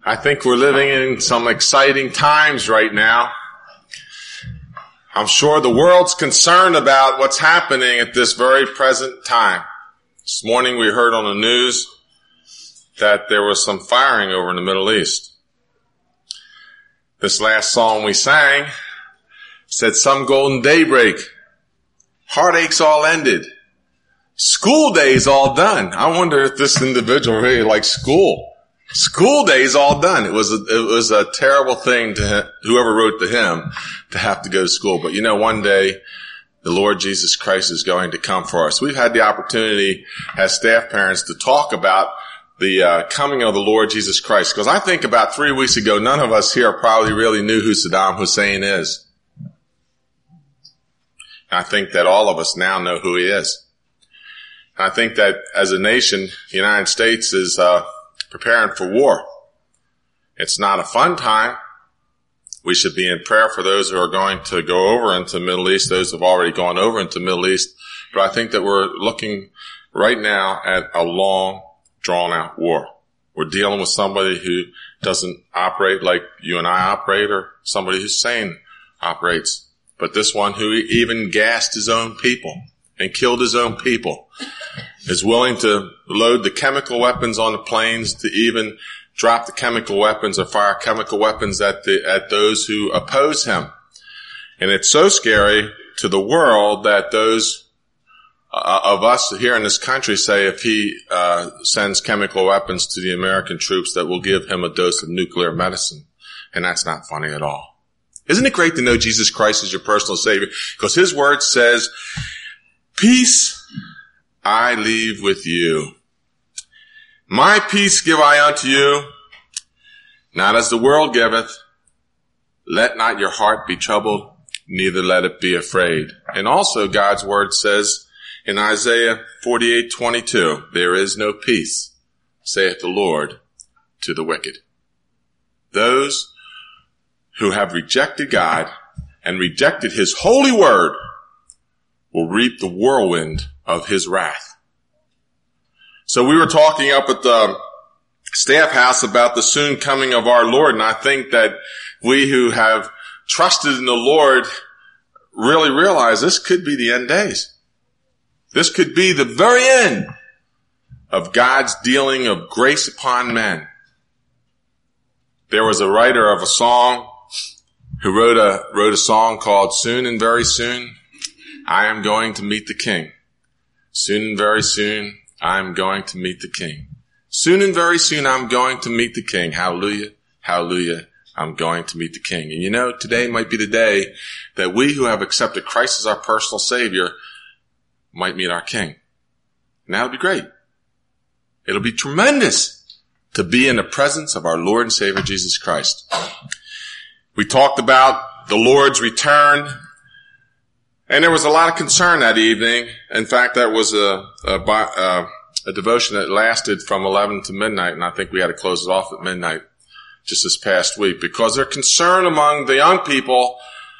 I think we're living in some exciting times right now. I'm sure the world's concerned about what's happening at this very present time. This morning we heard on the news that there was some firing over in the Middle East. This last song we sang said some golden daybreak. Heartaches all ended. School days all done. I wonder if this individual really likes school. School days all done. It was a terrible thing to whoever wrote the hymn to have to go to school. But you know, one day the Lord Jesus Christ is going to come for us. We've had the opportunity as staff parents to talk about the coming of the Lord Jesus Christ. Because I think about 3 weeks ago, none of us here probably really knew who Saddam Hussein is. I think that all of us now know who he is. And I think that as a nation, the United States is preparing for war. It's not a fun time. We should be in prayer for those who are going to go over into the Middle East, those who have already gone over into the Middle East. But I think that we're looking right now at a long, drawn-out war. We're dealing with somebody who doesn't operate like you and I operate, or somebody who's sane operates. But this one who even gassed his own people and killed his own people is willing to load the chemical weapons on the planes, to even drop the chemical weapons or fire chemical weapons at those who oppose him. And it's so scary to the world that those of us here in this country say if he sends chemical weapons to the American troops that we'll give him a dose of nuclear medicine. And that's not funny at all. Isn't it great to know Jesus Christ is your personal Savior? Because his word says, peace I leave with you. My peace give I unto you, not as the world giveth. Let not your heart be troubled, neither let it be afraid. And also God's word says in Isaiah 48:22, there is no peace, saith the Lord, to the wicked. Those who have rejected God and rejected his holy word will reap the whirlwind of his wrath. So we were talking up at the staff house about the soon coming of our Lord, and I think that we who have trusted in the Lord really realize this could be the end days. This could be the very end of God's dealing of grace upon men. There was a writer of a song who wrote a song called Soon and Very Soon, I Am Going to Meet the King. Soon and very soon, I'm going to meet the King. Soon and very soon, I'm going to meet the King. Hallelujah, hallelujah, I'm going to meet the King. And you know, today might be the day that we who have accepted Christ as our personal Savior might meet our King. And that'll be great. It'll be tremendous to be in the presence of our Lord and Savior Jesus Christ. We talked about the Lord's return. And there was a lot of concern that evening. In fact, that was a devotion that lasted from 11 to midnight, and I think we had to close it off at midnight just this past week, because there's concern among the young people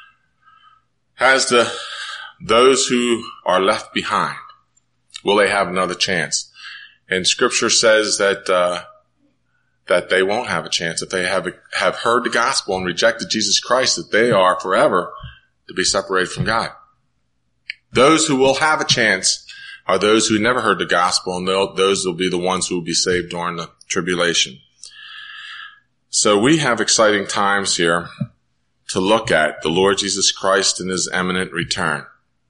as to those who are left behind. Will they have another chance? And Scripture says that they won't have a chance if they have heard the gospel and rejected Jesus Christ, that they are forever to be separated from God. Those who will have a chance are those who never heard the gospel, and those will be the ones who will be saved during the tribulation. So we have exciting times here to look at the Lord Jesus Christ and his imminent return.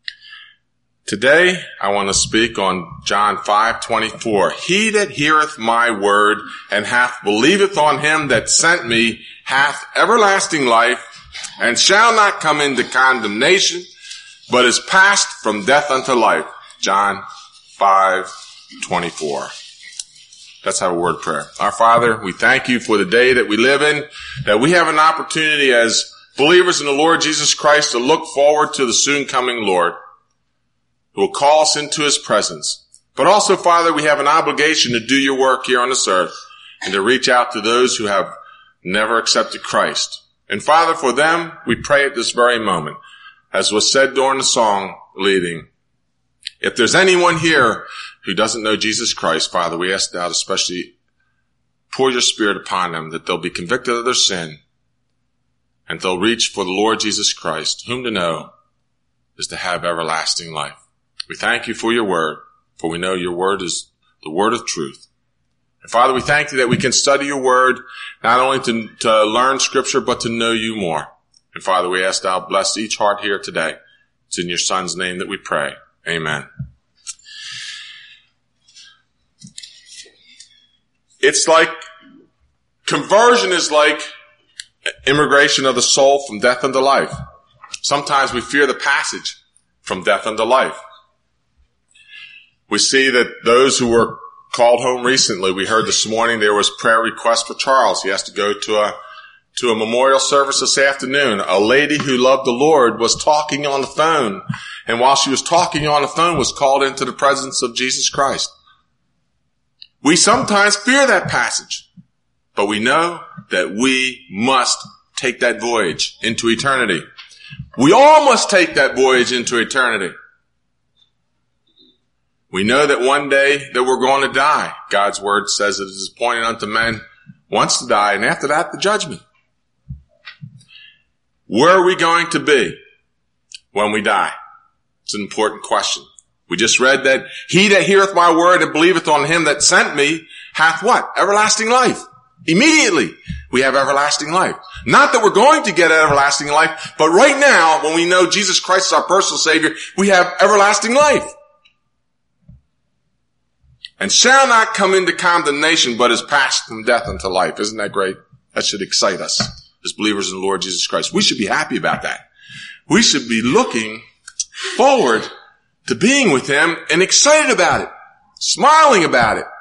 Today, I want to speak on John 5:24. He that heareth my word and believeth on him that sent me hath everlasting life, and shall not come into condemnation, but is passed from death unto life. John 5:24. Let's have a word of prayer. Our Father, we thank you for the day that we live in, that we have an opportunity as believers in the Lord Jesus Christ to look forward to the soon coming Lord, who will call us into his presence. But also, Father, we have an obligation to do your work here on this earth and to reach out to those who have never accepted Christ. And Father, for them, we pray at this very moment, as was said during the song leading, if there's anyone here who doesn't know Jesus Christ, Father, we ask thou to especially pour your Spirit upon them, that they'll be convicted of their sin, and they'll reach for the Lord Jesus Christ, whom to know is to have everlasting life. We thank you for your word, for we know your word is the word of truth. And Father, we thank you that we can study your word, not only to learn Scripture, but to know you more. And Father, we ask thou bless each heart here today. It's in your Son's name that we pray. Amen. It's like, conversion is like immigration of the soul from death unto life. Sometimes we fear the passage from death unto life. We see that those who were called home recently, we heard this morning there was prayer request for Charles. He has to go to a memorial service this afternoon. A lady who loved the Lord was talking on the phone, and while she was talking on the phone was called into the presence of Jesus Christ. We sometimes fear that passage, but we know that we must take that voyage into eternity. We all must take that voyage into eternity. We know that one day that we're going to die. God's word says it is appointed unto men once to die, and after that, the judgment. Where are we going to be when we die? It's an important question. We just read that he that heareth my word and believeth on him that sent me hath what? Everlasting life. Immediately, we have everlasting life. Not that we're going to get everlasting life, but right now, when we know Jesus Christ is our personal Savior, we have everlasting life. And shall not come into condemnation, but is passed from death unto life. Isn't that great? That should excite us as believers in the Lord Jesus Christ. We should be happy about that. We should be looking forward to being with him and excited about it, smiling about it.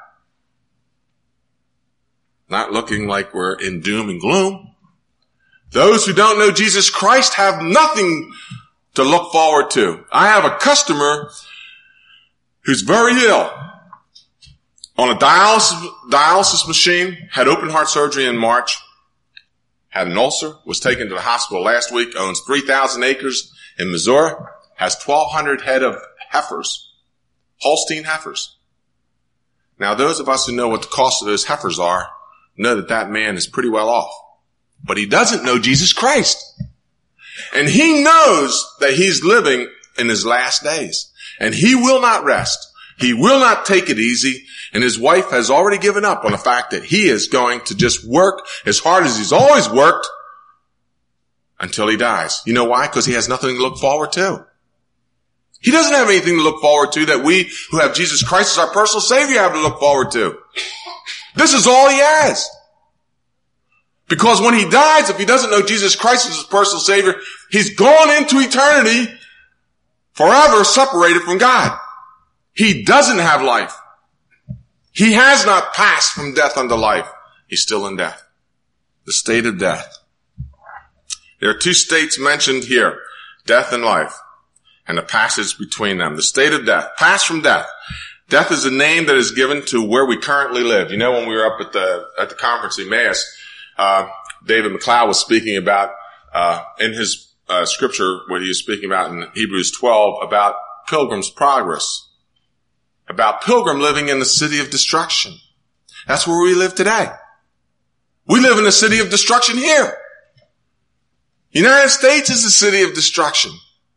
Not looking like we're in doom and gloom. Those who don't know Jesus Christ have nothing to look forward to. I have a customer who's very ill, on a dialysis machine, had open heart surgery in March, had an ulcer, was taken to the hospital last week, owns 3,000 acres in Missouri, has 1,200 head of heifers, Holstein heifers. Now, those of us who know what the cost of those heifers are know that that man is pretty well off. But he doesn't know Jesus Christ. And he knows that he's living in his last days. And he will not rest. He will not take it easy. And his wife has already given up on the fact that he is going to just work as hard as he's always worked until he dies. You know why? Because he has nothing to look forward to. He doesn't have anything to look forward to that we who have Jesus Christ as our personal Savior have to look forward to. This is all he has. Because when he dies, if he doesn't know Jesus Christ as his personal Savior, he's gone into eternity forever separated from God. He doesn't have life. He has not passed from death unto life. He's still in death. The state of death. There are two states mentioned here, death and life, and the passage between them. The state of death, pass from death. Death is a name that is given to where we currently live. You know, when we were up at the conference in Emmaus, David McLeod was speaking about, in his scripture, what he was speaking about in Hebrews 12, about Pilgrim's Progress. About pilgrim living in the city of destruction. That's where we live today. We live in the city of destruction here. The United States is the city of destruction.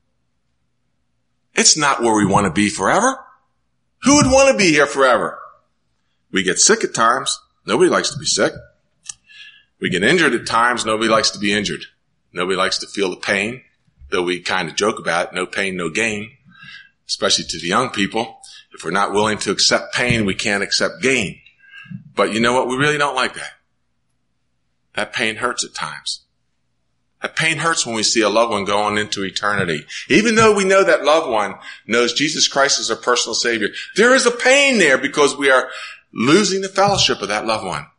It's not where we want to be forever. Who would want to be here forever? We get sick at times. Nobody likes to be sick. We get injured at times. Nobody likes to be injured. Nobody likes to feel the pain, though we kind of joke about it. No pain, no gain, especially to the young people. If we're not willing to accept pain, we can't accept gain. But you know what? We really don't like that. That pain hurts at times. That pain hurts when we see a loved one going into eternity. Even though we know that loved one knows Jesus Christ as our personal Savior, there is a pain there because we are losing the fellowship of that loved one.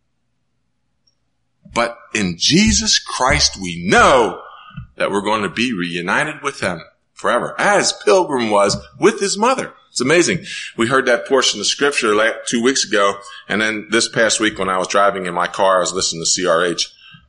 But in Jesus Christ, we know that we're going to be reunited with him forever, as Pilgrim was with his mother. It's amazing. We heard that portion of scripture 2 weeks ago, and then this past week when I was driving in my car, I was listening to CRH.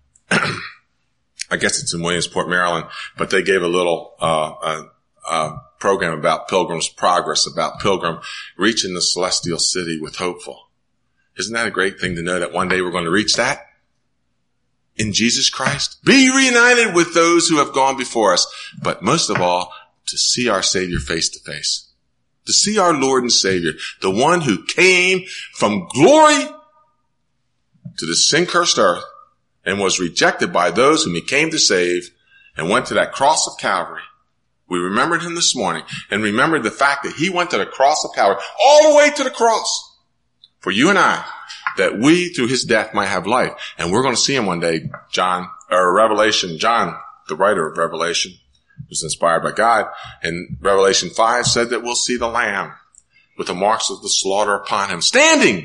I guess it's in Williamsport, Maryland, but they gave a little program about Pilgrim's Progress, about Pilgrim reaching the celestial city with hopeful. Isn't that a great thing to know that one day we're going to reach that? In Jesus Christ. Be reunited with those who have gone before us. But most of all, to see our Savior face to face. To see our Lord and Savior. The one who came from glory to the sin-cursed earth and was rejected by those whom he came to save and went to that cross of Calvary. We remembered him this morning and remembered the fact that he went to the cross of Calvary, all the way to the cross for you and I, that we through his death might have life. And we're going to see him one day. John, the writer of Revelation, was inspired by God, and Revelation 5 said that we'll see the Lamb with the marks of the slaughter upon him, standing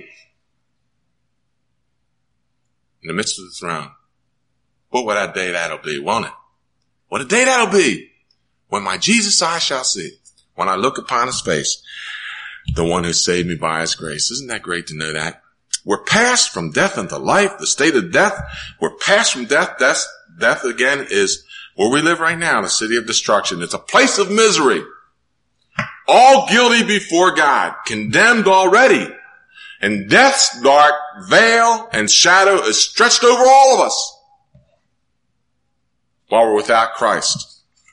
in the midst of the throne. What a day that'll be, won't it? What a day that'll be when my Jesus I shall see, when I look upon his face, the one who saved me by his grace. Isn't that great to know that? We're passed from death into life, the state of death. We're passed from death. Death again is where we live right now, the city of destruction. It's a place of misery. All guilty before God, condemned already. And death's dark veil and shadow is stretched over all of us while we're without Christ.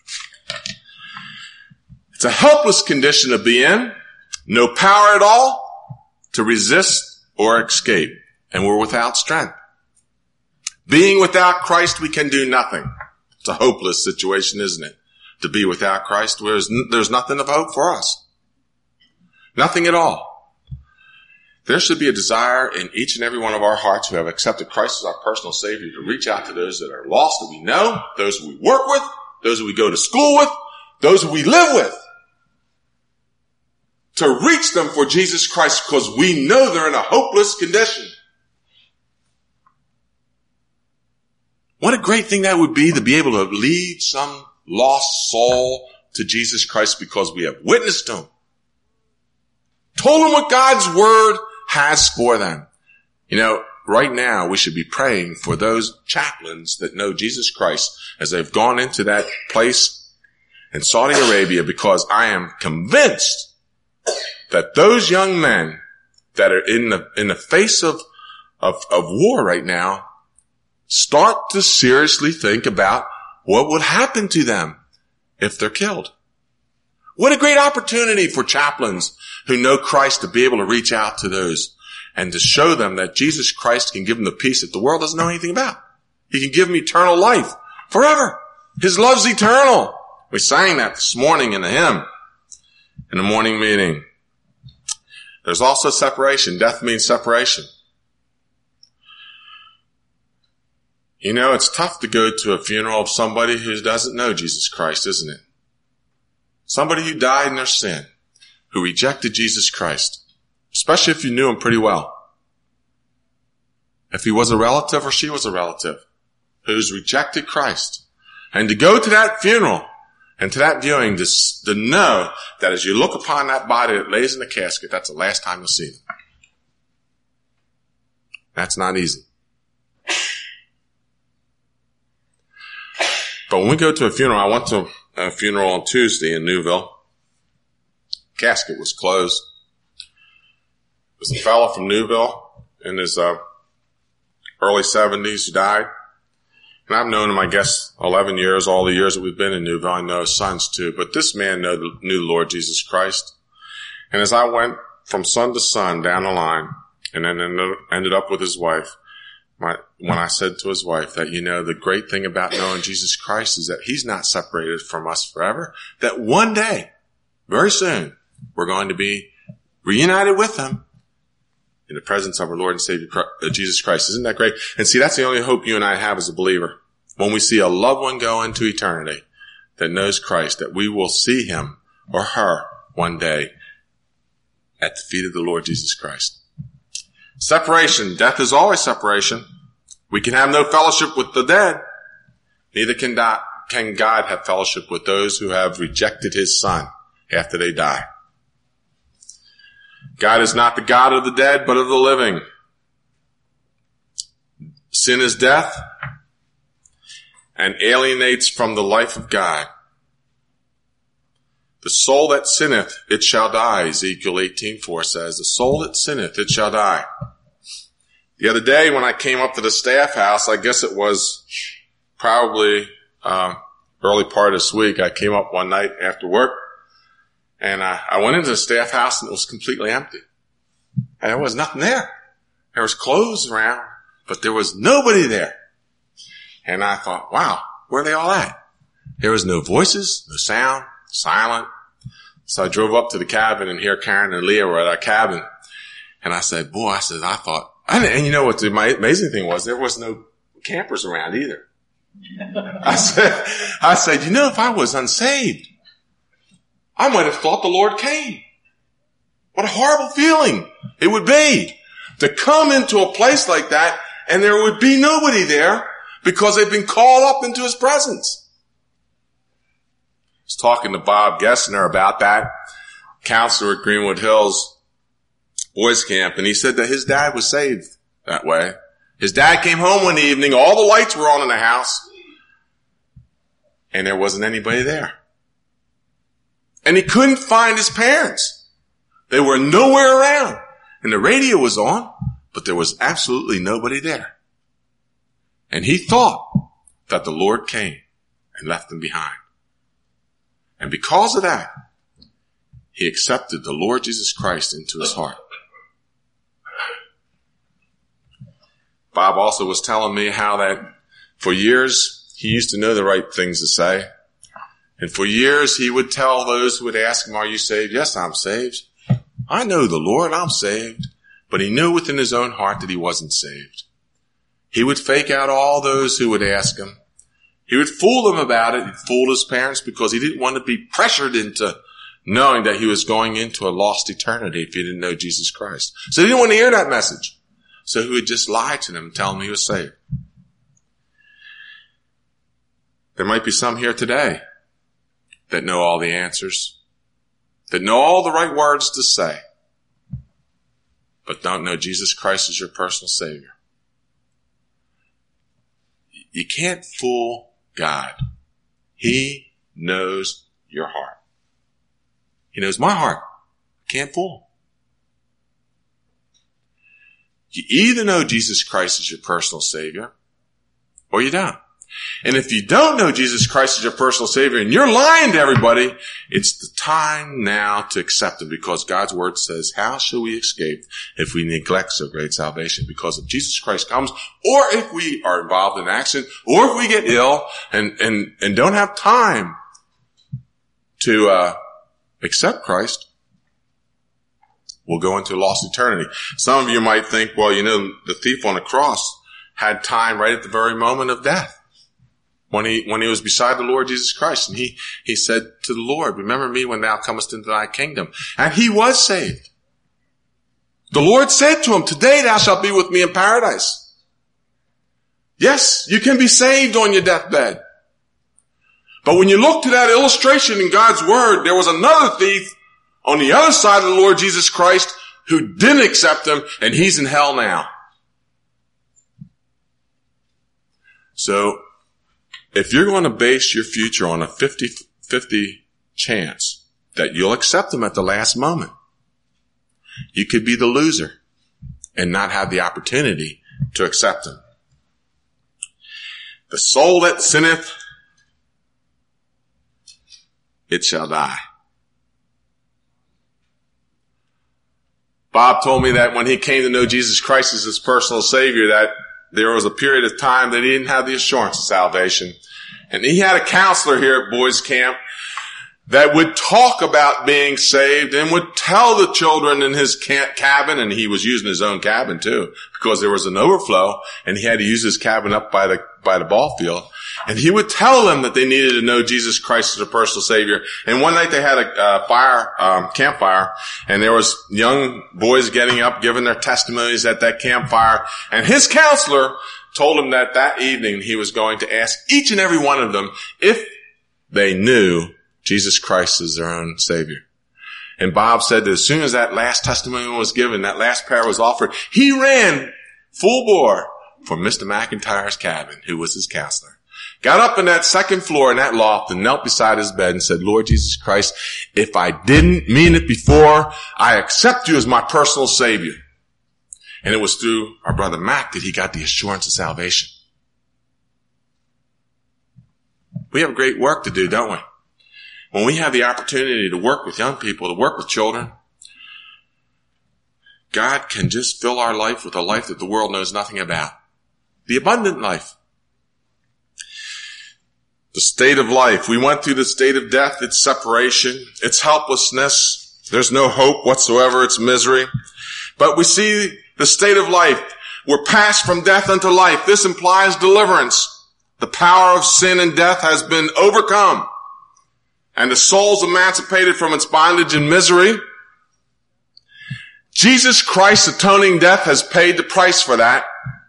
It's a helpless condition to be in. No power at all to resist or escape. And we're without strength. Being without Christ, we can do nothing. It's a hopeless situation, isn't it? To be without Christ, there's nothing of hope for us. Nothing at all. There should be a desire in each and every one of our hearts who have accepted Christ as our personal Savior to reach out to those that are lost that we know, those we work with, those that we go to school with, those that we live with. To reach them for Jesus Christ because we know they're in a hopeless condition. What a great thing that would be to be able to lead some lost soul to Jesus Christ because we have witnessed him. Told them what God's word has for them. You know, right now we should be praying for those chaplains that know Jesus Christ as they've gone into that place in Saudi Arabia, because I am convinced that those young men that are in the face of war right now start to seriously think about what would happen to them if they're killed. What a great opportunity for chaplains who know Christ to be able to reach out to those and to show them that Jesus Christ can give them the peace that the world doesn't know anything about. He can give them eternal life forever. His love's eternal. We sang that this morning in the hymn, in the morning meeting. There's also separation. Death means separation. You know, it's tough to go to a funeral of somebody who doesn't know Jesus Christ, isn't it? Somebody who died in their sin, who rejected Jesus Christ, especially if you knew him pretty well. If he was a relative or she was a relative who's rejected Christ. And to go to that funeral and to that viewing, to know that as you look upon that body that lays in the casket, that's the last time you'll see them. That's not easy. But when we go to a funeral, I went to a funeral on Tuesday in Newville. Casket was closed. It was a fellow from Newville in his early 70s who died. And I've known him, I guess, 11 years, all the years that we've been in Newville. I know his sons too. But this man knew the Lord Jesus Christ. And as I went from son to son down the line and then ended up with his wife, when I said to his wife that, you know, the great thing about knowing Jesus Christ is that he's not separated from us forever, that one day, very soon, we're going to be reunited with him in the presence of our Lord and Savior, Jesus Christ. Isn't that great? And see, that's the only hope you and I have as a believer. When we see a loved one go into eternity that knows Christ, that we will see him or her one day at the feet of the Lord Jesus Christ. Separation. Death is always separation. We can have no fellowship with the dead. Neither can God have fellowship with those who have rejected his Son after they die. God is not the God of the dead, but of the living. Sin is death and alienates from the life of God. The soul that sinneth, it shall die, Ezekiel 18:4 says. The soul that sinneth, it shall die. The other day when I came up to the staff house, I guess it was probably early part of this week, I came up one night after work, and I went into the staff house and it was completely empty. And there was nothing there. There was clothes around, but there was nobody there. And I thought, wow, where are they all at? There was no voices, no sound, silent. So I drove up to the cabin, and here Karen and Leah were at our cabin. And I said, I thought, and you know what the amazing thing was? There was no campers around either. I said, you know, if I was unsaved, I might have thought the Lord came. What a horrible feeling it would be to come into a place like that and there would be nobody there because they've been called up into his presence. I was talking to Bob Gessner about that, counselor at Greenwood Hills Boys Camp, and he said that his dad was saved that way. His dad came home one evening, all the lights were on in the house, and there wasn't anybody there. And he couldn't find his parents. They were nowhere around. And the radio was on, but there was absolutely nobody there. And he thought that the Lord came and left him behind. And because of that, he accepted the Lord Jesus Christ into his heart. Bob also was telling me how that for years he used to know the right things to say. And for years he would tell those who would ask him, are you saved? Yes, I'm saved. I know the Lord, I'm saved. But he knew within his own heart that he wasn't saved. He would fake out all those who would ask him. He would fool them about it. He fooled his parents because he didn't want to be pressured into knowing that he was going into a lost eternity if he didn't know Jesus Christ. So he didn't want to hear that message. So he would just lie to them and tell them he was saved. There might be some here today that know all the answers, that know all the right words to say, but don't know Jesus Christ as your personal Savior. You can't fool God. He knows your heart. He knows my heart. Can't fool him. You either know Jesus Christ as your personal Savior, or you don't. And if you don't know Jesus Christ as your personal Savior and you're lying to everybody, it's the time now to accept him, because God's word says, how shall we escape if we neglect so great salvation? Because if Jesus Christ comes, or if we are involved in an accident, or if we get ill and don't have time to accept Christ, we'll go into lost eternity. Some of you might think, well, you know, the thief on the cross had time right at the very moment of death. When he was beside the Lord Jesus Christ, and he said to the Lord, remember me when thou comest into thy kingdom. And he was saved. The Lord said to him, today thou shalt be with me in paradise. Yes, you can be saved on your deathbed. But when you look to that illustration in God's word, there was another thief on the other side of the Lord Jesus Christ who didn't accept him, and he's in hell now. So, if you're going to base your future on a 50-50 chance that you'll accept him at the last moment, you could be the loser and not have the opportunity to accept him. The soul that sinneth, it shall die. Bob told me that when he came to know Jesus Christ as his personal Savior, that there was a period of time that he didn't have the assurance of salvation. And he had a counselor here at Boys Camp that would talk about being saved and would tell the children in his cabin, and he was using his own cabin too, because there was an overflow and he had to use his cabin up by the ball field. And he would tell them that they needed to know Jesus Christ as their personal Savior. And one night they had a campfire, and there was young boys getting up, giving their testimonies at that campfire. And his counselor told him that evening he was going to ask each and every one of them if they knew Jesus Christ as their own Savior. And Bob said that as soon as that last testimony was given, that last prayer was offered, he ran full bore for Mr. McIntyre's cabin, who was his counselor. Got up in that second floor in that loft and knelt beside his bed and said, Lord Jesus Christ, if I didn't mean it before, I accept you as my personal Savior. And it was through our brother Mac that he got the assurance of salvation. We have great work to do, don't we? When we have the opportunity to work with young people, to work with children, God can just fill our life with a life that the world knows nothing about. The abundant life. The state of life. We went through the state of death, its separation, its helplessness. There's no hope whatsoever. It's misery. But we see the state of life. We're passed from death unto life. This implies deliverance. The power of sin and death has been overcome. And the soul's emancipated from its bondage and misery. Jesus Christ's atoning death has paid the price for that.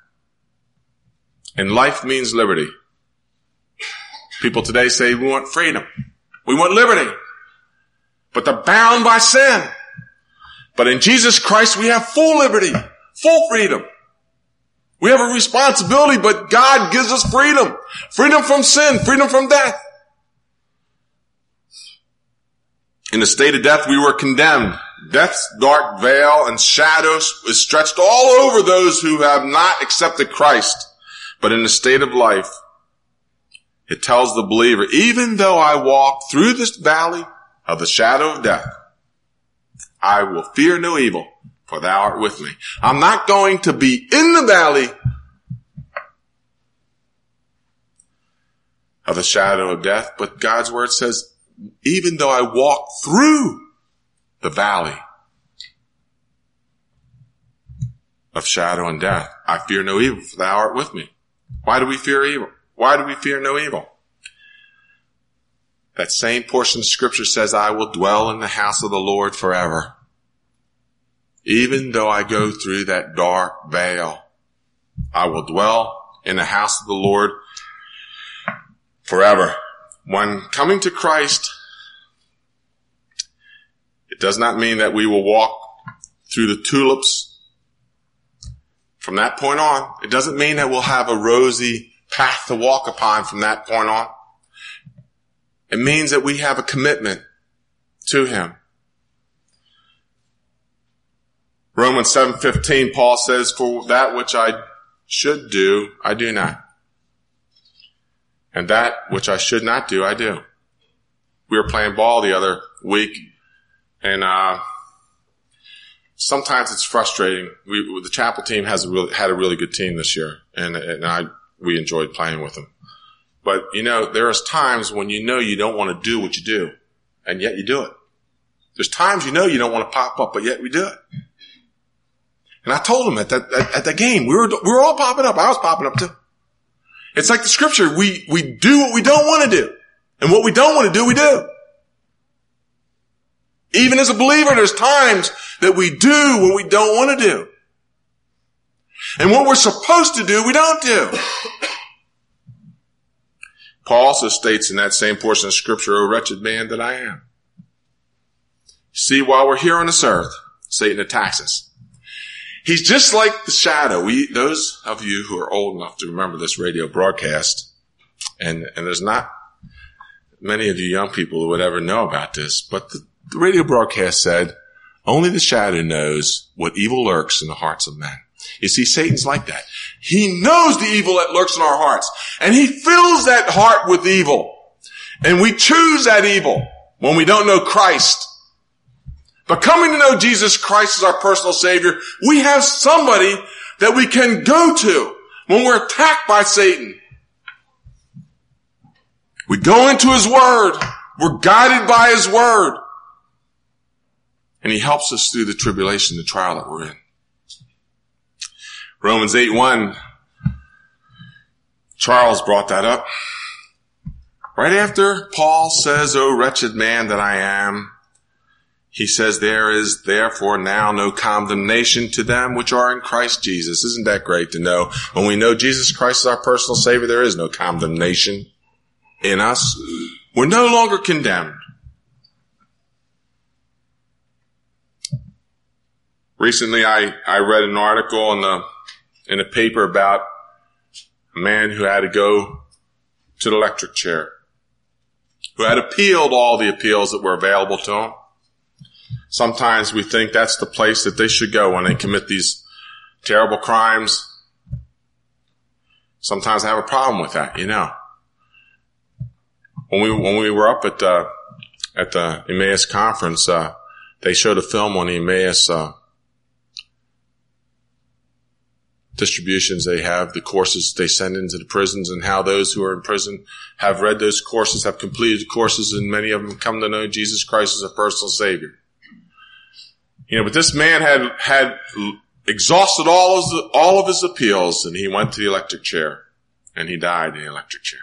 And life means liberty. People today say we want freedom. We want liberty. But they're bound by sin. But in Jesus Christ we have full liberty, full freedom. We have a responsibility, but God gives us freedom. Freedom from sin, freedom from death. In the state of death we were condemned. Death's dark veil and shadows is stretched all over those who have not accepted Christ. But in the state of life, it tells the believer, even though I walk through this valley of the shadow of death, I will fear no evil, for thou art with me. I'm not going to be in the valley of the shadow of death, but God's word says, even though I walk through the valley of shadow and death, I fear no evil, for thou art with me. Why do we fear evil? Why do we fear no evil? That same portion of scripture says, I will dwell in the house of the Lord forever. Even though I go through that dark veil, I will dwell in the house of the Lord forever. When coming to Christ, it does not mean that we will walk through the tulips from that point on. It doesn't mean that we'll have a rosy path to walk upon from that point on. It means that we have a commitment to Him. Romans 7:15, Paul says, for that which I should do, I do not. And that which I should not do, I do. We were playing ball the other week, and sometimes it's frustrating. The chapel team had a really good team this year, and we enjoyed playing with them. But, there's times when you don't want to do what you do, and yet you do it. There's times you don't want to pop up, but yet we do it. And I told them at that game, we were all popping up. I was popping up too. It's like the scripture. We do what we don't want to do. And what we don't want to do, we do. Even as a believer, there's times that we do what we don't want to do. And what we're supposed to do, we don't do. Paul also states in that same portion of scripture, O wretched man that I am. See, while we're here on this earth, Satan attacks us. He's just like the shadow. Those of you who are old enough to remember this radio broadcast, and there's not many of you young people who would ever know about this, but the radio broadcast said, only the shadow knows what evil lurks in the hearts of men. You see, Satan's like that. He knows the evil that lurks in our hearts, and he fills that heart with evil. And we choose that evil when we don't know Christ. But coming to know Jesus Christ as our personal Savior, we have somebody that we can go to when we're attacked by Satan. We go into His Word. We're guided by His Word. And He helps us through the tribulation, the trial that we're in. Romans 8:1, Charles brought that up. Right after Paul says, O wretched man that I am, he says, there is therefore now no condemnation to them which are in Christ Jesus. Isn't that great to know? When we know Jesus Christ is our personal Savior, there is no condemnation in us. We're no longer condemned. Recently, I read an article in a paper about a man who had to go to the electric chair, who had appealed all the appeals that were available to him. Sometimes we think that's the place that they should go when they commit these terrible crimes. Sometimes I have a problem with that, you know. When we were up at the Emmaus conference, they showed a film on the Emmaus distributions they have, the courses they send into the prisons, and how those who are in prison have read those courses, have completed the courses, and many of them come to know Jesus Christ as a personal Savior. You know, but this man had exhausted all of his appeals, and he went to the electric chair, and he died in the electric chair.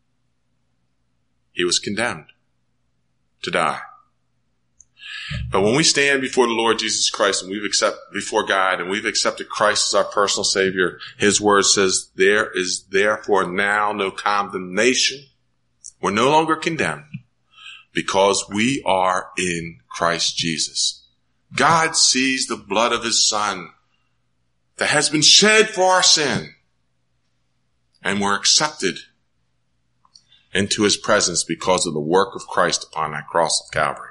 He was condemned to die. But when we stand before the Lord Jesus Christ and before God and we've accepted Christ as our personal Savior, His word says, there is therefore now no condemnation. We're no longer condemned because we are in Christ Jesus. God sees the blood of His Son that has been shed for our sin, and we're accepted into His presence because of the work of Christ upon that cross of Calvary.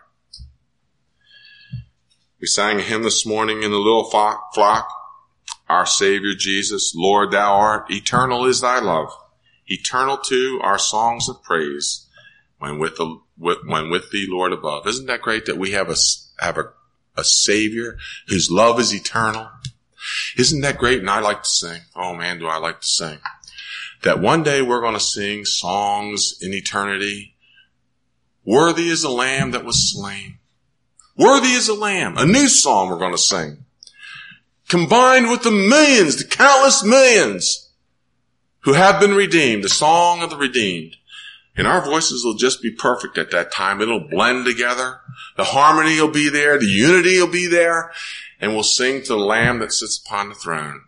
We sang a hymn this morning in the little flock. Our Savior Jesus, Lord, Thou art, eternal is Thy love. Eternal too our songs of praise when with Thee, Lord, above. Isn't that great that we have a Savior whose love is eternal? Isn't that great? And I like to sing. Oh man, do I like to sing. That one day we're going to sing songs in eternity. Worthy is the Lamb that was slain. Worthy is the Lamb. A new song we're going to sing. Combined with the millions, the countless millions who have been redeemed. The song of the redeemed. And our voices will just be perfect at that time. It'll blend together. The harmony will be there. The unity will be there. And we'll sing to the Lamb that sits upon the throne.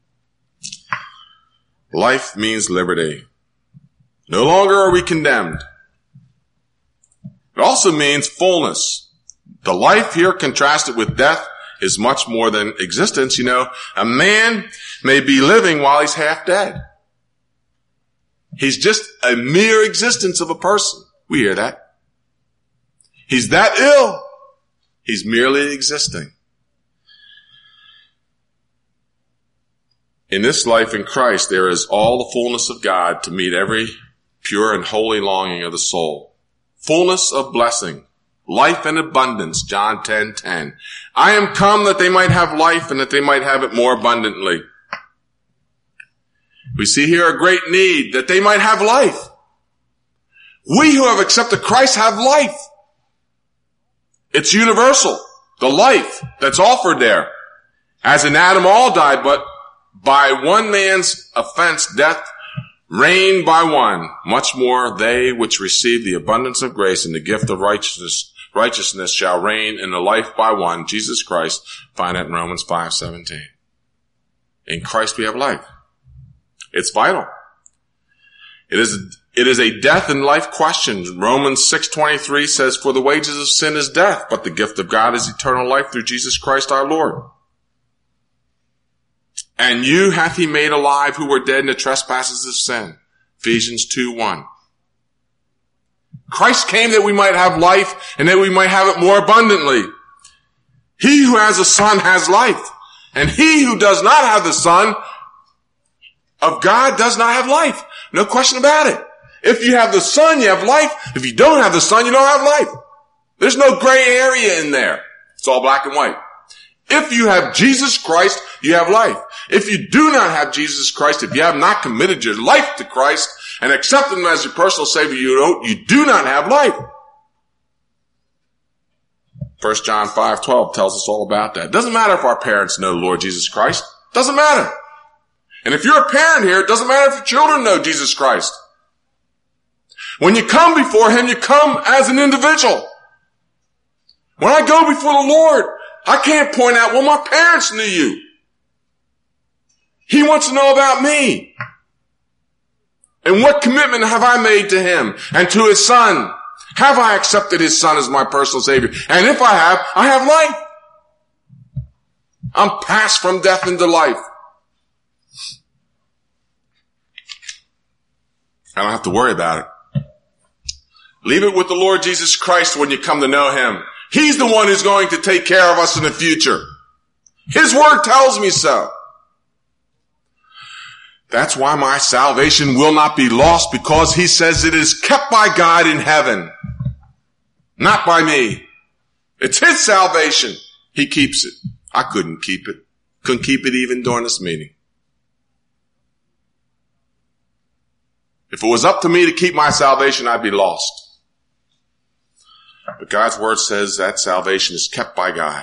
Life means liberty. No longer are we condemned. It also means fullness. The life here contrasted with death is much more than existence. You know, a man may be living while he's half dead. He's just a mere existence of a person. We hear that. He's that ill. He's merely existing. In this life in Christ, there is all the fullness of God to meet every pure and holy longing of the soul. Fullness of blessing. Life and abundance, John 10:10. I am come that they might have life and that they might have it more abundantly. We see here a great need that they might have life. We who have accepted Christ have life. It's universal. The life that's offered there. As in Adam all died, but by one man's offense, death reigned by one. Much more they which receive the abundance of grace and the gift of righteousness shall reign in the life by one, Jesus Christ. Find that in Romans 5:17. In Christ we have life. It's vital. It is a death and life question. Romans 6:23 says, for the wages of sin is death, but the gift of God is eternal life through Jesus Christ our Lord. And you hath He made alive who were dead in the trespasses of sin. Ephesians 2:1. Christ came that we might have life and that we might have it more abundantly. He who has a Son has life. And he who does not have the Son of God does not have life. No question about it. If you have the Son, you have life. If you don't have the Son, you don't have life. There's no gray area in there. It's all black and white. If you have Jesus Christ, you have life. If you do not have Jesus Christ, if you have not committed your life to Christ and accepted Him as your personal Savior, you do not have life. 1 John 5:12 tells us all about that. It doesn't matter if our parents know the Lord Jesus Christ. It doesn't matter. And if you're a parent here, it doesn't matter if your children know Jesus Christ. When you come before Him, you come as an individual. When I go before the Lord, I can't point out, well, my parents knew you. He wants to know about me. And what commitment have I made to Him and to His Son? Have I accepted His Son as my personal Savior? And if I have life. I'm passed from death into life. I don't have to worry about it. Leave it with the Lord Jesus Christ when you come to know Him. He's the one who's going to take care of us in the future. His word tells me so. That's why my salvation will not be lost, because he says it is kept by God in heaven, not by me. It's his salvation. He keeps it. I couldn't keep it. Couldn't keep it even during this meeting. If it was up to me to keep my salvation, I'd be lost. But God's word says that salvation is kept by God.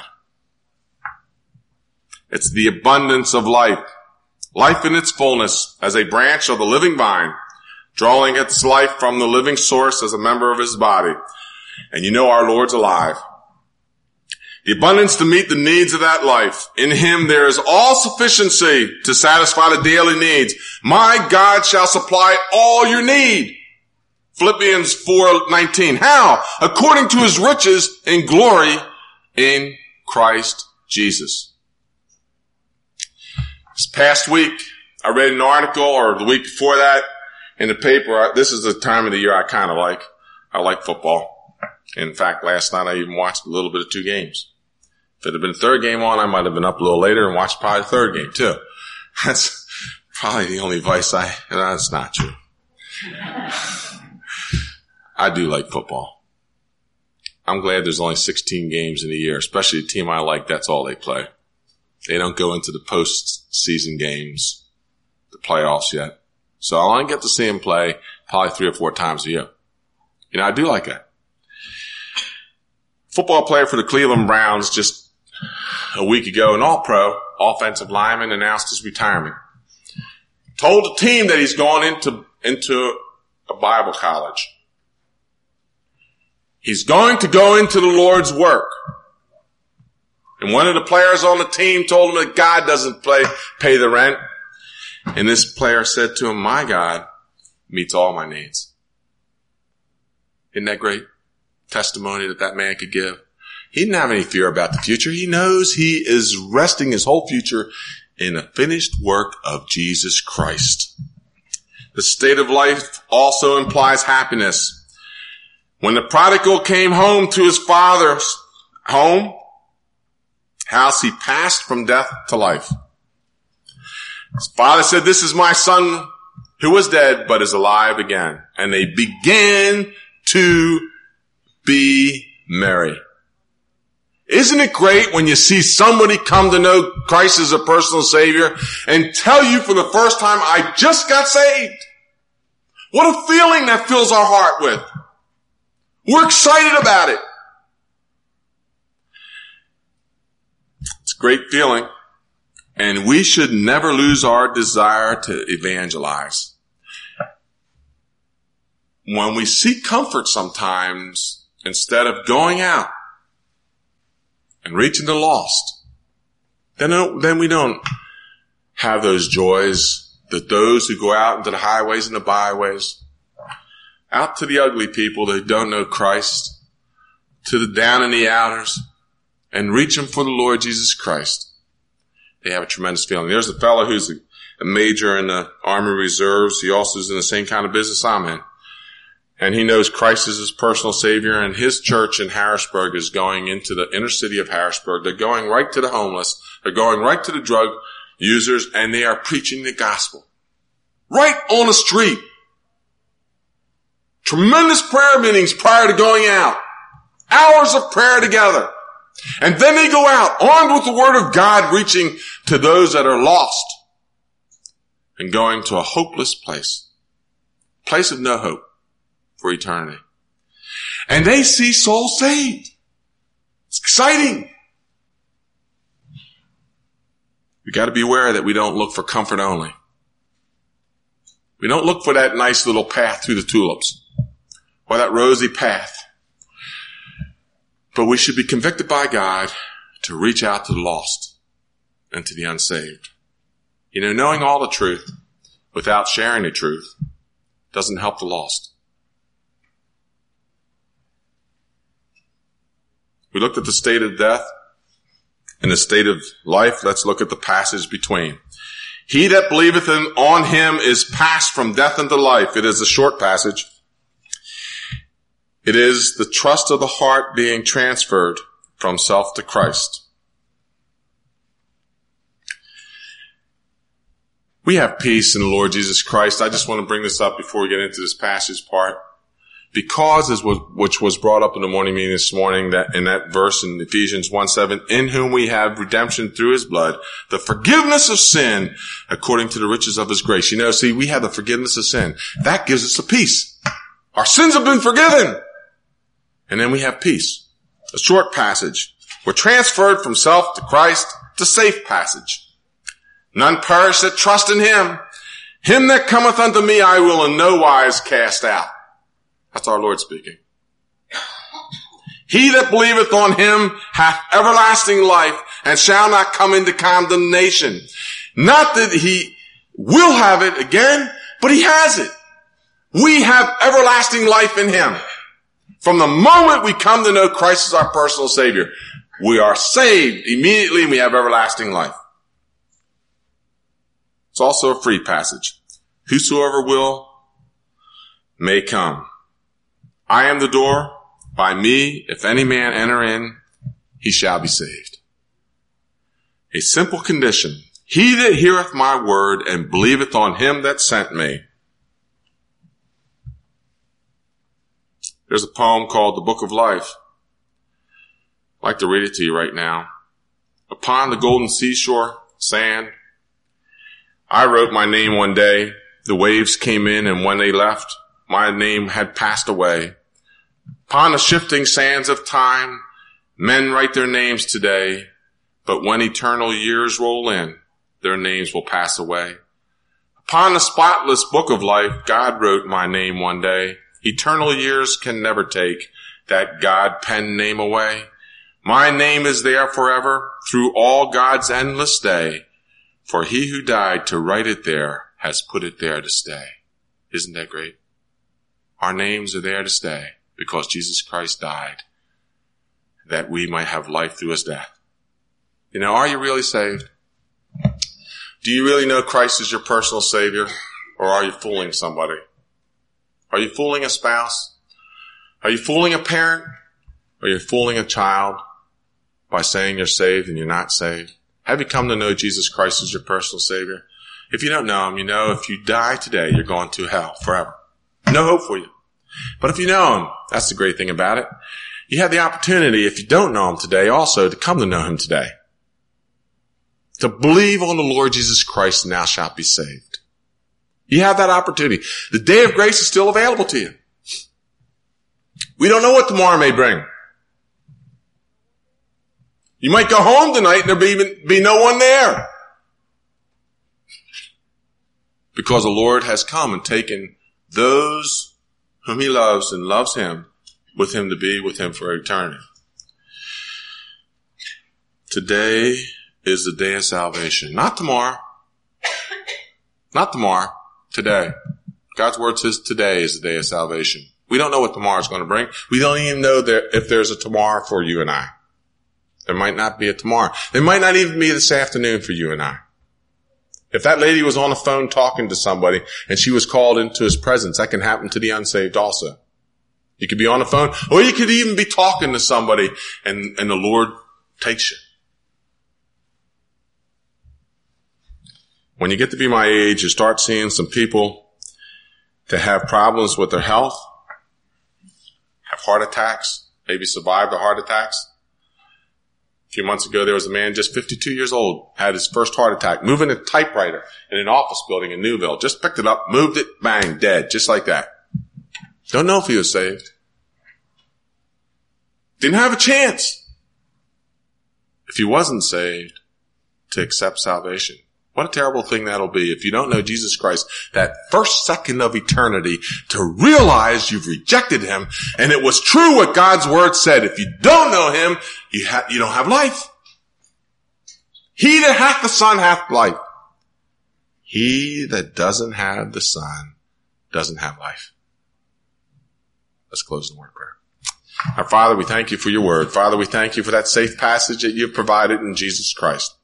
It's the abundance of life. Life in its fullness as a branch of the living vine, drawing its life from the living source as a member of his body. And you know our Lord's alive. The abundance to meet the needs of that life. In him there is all sufficiency to satisfy the daily needs. My God shall supply all your need. Philippians 4:19. How? According to his riches in glory in Christ Jesus. This past week, I read an article, or the week before that, in the paper. This is the time of the year I kind of like. I like football. In fact, last night I even watched a little bit of 2 games. If it had been a third game on, I might have been up a little later and watched probably the third game too. That's probably the only advice that's not true. I do like football. I'm glad there's only 16 games in a year, especially a team I like. That's all they play. They don't go into the post-season games, the playoffs yet. So I only get to see them play probably 3 or 4 times a year. You know, I do like that. Football player for the Cleveland Browns just a week ago, an all-pro offensive lineman, announced his retirement. Told the team that he's gone into a Bible college. He's going to go into the Lord's work. And one of the players on the team told him that God doesn't pay the rent. And this player said to him, my God meets all my needs. Isn't that great testimony that man could give? He didn't have any fear about the future. He knows he is resting his whole future in the finished work of Jesus Christ. The state of life also implies happiness. When the prodigal came home to his father's house, he passed from death to life. His father said, this is my son who was dead but is alive again. And they began to be merry. Isn't it great when you see somebody come to know Christ as a personal Savior and tell you for the first time, I just got saved? What a feeling that fills our heart with. We're excited about it. It's a great feeling. And we should never lose our desire to evangelize. When we seek comfort sometimes, instead of going out and reaching the lost, then we don't have those joys that those who go out into the highways and the byways, out to the ugly people that don't know Christ, to the down and the outers, and reach them for the Lord Jesus Christ. They have a tremendous feeling. There's a fellow who's a major in the Army Reserves. He also is in the same kind of business I'm in. And he knows Christ is his personal Savior, and his church in Harrisburg is going into the inner city of Harrisburg. They're going right to the homeless. They're going right to the drug users, and they are preaching the gospel. Right on the street. Tremendous prayer meetings prior to going out. Hours of prayer together. And then they go out, armed with the word of God, reaching to those that are lost and going to a hopeless place. Place of no hope for eternity. And they see souls saved. It's exciting. We got to be aware that we don't look for comfort only. We don't look for that nice little path through the tulips or that rosy path. But we should be convicted by God to reach out to the lost and to the unsaved. You know, knowing all the truth without sharing the truth doesn't help the lost. We looked at the state of death and the state of life. Let's look at the passage between. He that believeth on him is passed from death unto life. It is a short passage. It is the trust of the heart being transferred from self to Christ. We have peace in the Lord Jesus Christ. I just want to bring this up before we get into this passage part. Because, which was brought up in the morning meeting this morning, that in that verse in Ephesians 1:7, in whom we have redemption through his blood, the forgiveness of sin according to the riches of his grace. You know, see, we have the forgiveness of sin. That gives us a peace. Our sins have been forgiven. And then we have peace. A short passage. We're transferred from self to Christ. It's a safe passage. None perish that trust in him. Him that cometh unto me I will in no wise cast out. That's our Lord speaking. He that believeth on him hath everlasting life and shall not come into condemnation. Not that he will have it again, but he has it. We have everlasting life in him. From the moment we come to know Christ as our personal Savior, we are saved immediately and we have everlasting life. It's also a free passage. Whosoever will may come. I am the door. By me, if any man enter in, he shall be saved. A simple condition. He that heareth my word and believeth on him that sent me. There's a poem called The Book of Life. I'd like to read it to you right now. Upon the golden seashore, sand, I wrote my name one day. The waves came in, and when they left, my name had passed away. Upon the shifting sands of time, men write their names today, but when eternal years roll in, their names will pass away. Upon the spotless book of life, God wrote my name one day. Eternal years can never take that God-penned name away. My name is there forever through all God's endless day, for he who died to write it there has put it there to stay. Isn't that great? Our names are there to stay because Jesus Christ died that we might have life through his death. You know, are you really saved? Do you really know Christ as your personal Savior, or are you fooling somebody? Are you fooling a spouse? Are you fooling a parent? Are you fooling a child by saying you're saved and you're not saved? Have you come to know Jesus Christ as your personal Savior? If you don't know him, you know if you die today, you're going to hell forever. No hope for you. But if you know him, that's the great thing about it. You have the opportunity, if you don't know him today, also to come to know him today. To believe on the Lord Jesus Christ and thou shalt be saved. You have that opportunity. The day of grace is still available to you. We don't know what tomorrow may bring. You might go home tonight and there'll be no one there. Because the Lord has come and taken those whom he loves and loves him with him to be with him for eternity. Today is the day of salvation. Not tomorrow. Not tomorrow. Today. God's word says today is the day of salvation. We don't know what tomorrow is going to bring. We don't even know if there's a tomorrow for you and I. There might not be a tomorrow. There might not even be this afternoon for you and I. If that lady was on the phone talking to somebody and she was called into his presence, that can happen to the unsaved also. You could be on the phone, or you could even be talking to somebody and the Lord takes you. When you get to be my age, you start seeing some people that have problems with their health, have heart attacks, maybe survive the heart attacks. A few months ago, there was a man just 52 years old, had his first heart attack, moving a typewriter in an office building in Newville. Just picked it up, moved it, bang, dead, just like that. Don't know if he was saved. Didn't have a chance. If he wasn't saved, to accept salvation. What a terrible thing that'll be if you don't know Jesus Christ, that first second of eternity, to realize you've rejected him, and it was true what God's word said. If you don't know him, you don't have life. He that hath the Son hath life. He that doesn't have the Son doesn't have life. Let's close the word of prayer. Our Father, we thank you for your word. Father, we thank you for that safe passage that you've provided in Jesus Christ.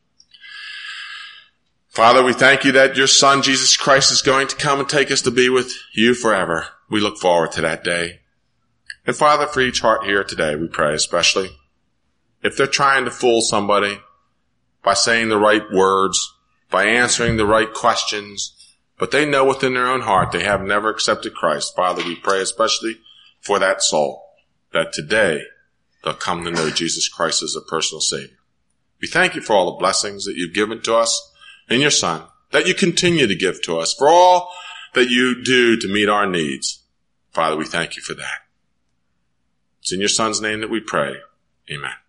Father, we thank you that your Son, Jesus Christ, is going to come and take us to be with you forever. We look forward to that day. And Father, for each heart here today, we pray especially, if they're trying to fool somebody by saying the right words, by answering the right questions, but they know within their own heart they have never accepted Christ. Father, we pray especially for that soul, that today they'll come to know Jesus Christ as a personal Savior. We thank you for all the blessings that you've given to us in your Son, that you continue to give to us, for all that you do to meet our needs. Father, we thank you for that. It's in your Son's name that we pray. Amen.